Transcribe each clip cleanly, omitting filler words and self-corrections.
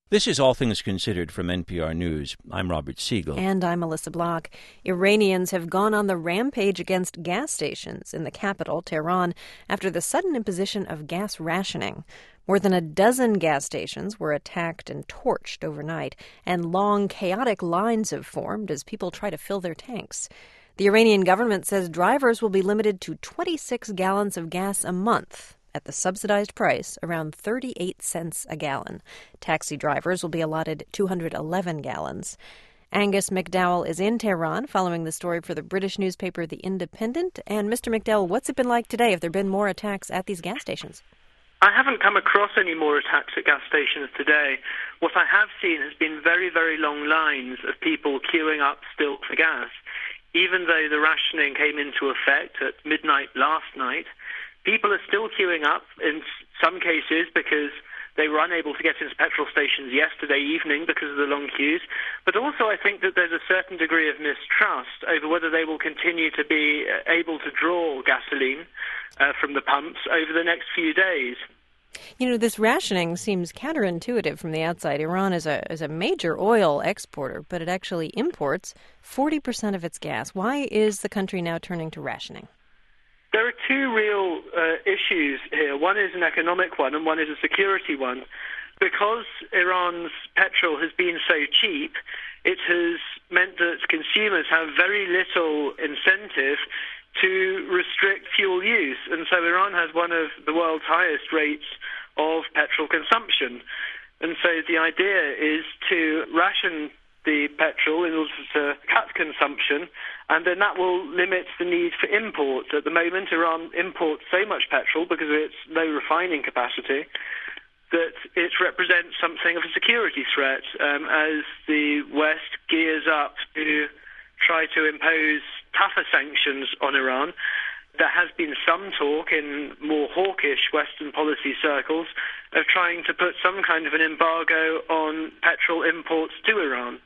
This is All Things Considered from NPR News. I'm Robert Siegel. And I'm Melissa Block. Iranians have gone on the rampage against gas stations in the capital, Tehran, after the sudden imposition of gas rationing. More than a dozen gas stations were attacked and torched overnight, and long, chaotic lines have formed as people try to fill their tanks. The Iranian government says drivers will be limited to 26 gallons of gas a month at the subsidized price, around 38 cents a gallon. Taxi drivers will be allotted 211 gallons. Angus McDowell is in Tehran following the story for the British newspaper The Independent. And Mr. McDowell, what's it been like today? Have there been more attacks at these gas stations? I haven't come across any more attacks at gas stations today. What I have seen has been very, very long lines of people queuing up still for gas. Even though the rationing came into effect at midnight last night, people are still queuing up in some cases because they were unable to get into petrol stations yesterday evening because of the long queues. But also I think that there's a certain degree of mistrust over whether they will continue to be able to draw gasoline from the pumps over the next few days. You know, this rationing seems counterintuitive from the outside. Iran is a major oil exporter, but it actually imports 40% of its gas. Why is the country now turning to rationing? There are two real issues here. One is an economic one and one is a security one. Because Iran's petrol has been so cheap, it has meant that consumers have very little incentive to restrict fuel use. And so Iran has one of the world's highest rates of petrol consumption. And so the idea is to ration the petrol in order to cut consumption, and then that will limit the need for imports. At the moment, Iran imports so much petrol because of its low refining capacity that it represents something of a security threat as the West gears up to try to impose tougher sanctions on Iran. There has been some talk in more hawkish Western policy circles of trying to put some kind of an embargo on petrol imports to Iran.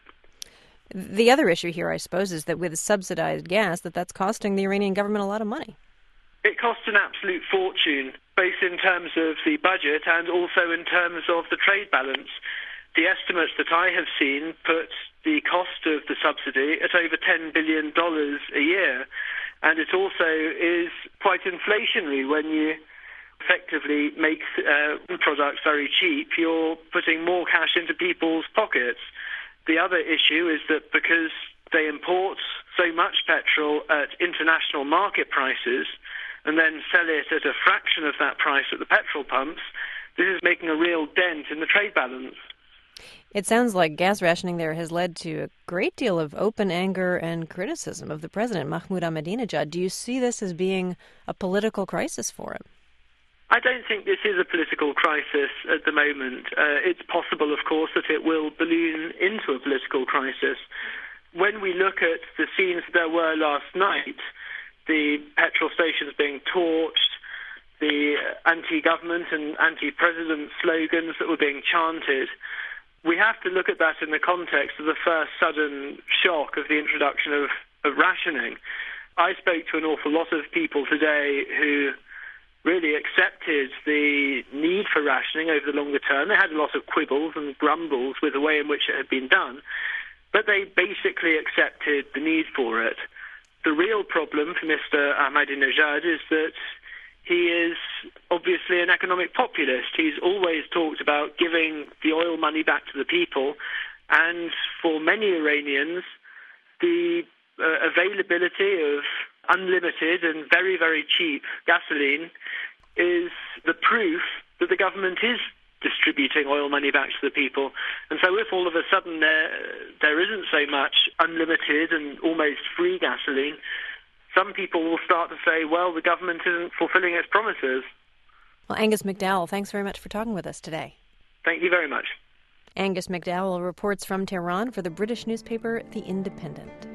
The other issue here, I suppose, is that with subsidized gas, that's costing the Iranian government a lot of money. It costs an absolute fortune, both in terms of the budget and also in terms of the trade balance. The estimates that I have seen put the cost of the subsidy at over $10 billion a year. And it also is quite inflationary when you effectively make products very cheap. You're putting more cash into people's pockets. The other issue is that because they import so much petrol at international market prices and then sell it at a fraction of that price at the petrol pumps, this is making a real dent in the trade balance. It sounds like gas rationing there has led to a great deal of open anger and criticism of the president, Mahmoud Ahmadinejad. Do you see this as being a political crisis for him? I don't think this is a political crisis at the moment. It's possible, of course, that it will balloon into a political crisis. When we look at the scenes there were last night, the petrol stations being torched, the anti-government and anti-president slogans that were being chanted, we have to look at that in the context of the first sudden shock of the introduction of rationing. I spoke to an awful lot of people today who really accepted the need for rationing over the longer term. They had a lot of quibbles and grumbles with the way in which it had been done, but they basically accepted the need for it. The real problem for Mr. Ahmadinejad is that he is obviously an economic populist. He's always talked about giving the oil money back to the people, and for many Iranians, the availability of unlimited and very, very cheap gasoline is the proof that the government is distributing oil money back to the people. And so if all of a sudden there isn't so much unlimited and almost free gasoline, some people will start to say, well, the government isn't fulfilling its promises. Well, Angus McDowell, thanks very much for talking with us today. Thank you very much. Angus McDowell reports from Tehran for the British newspaper The Independent.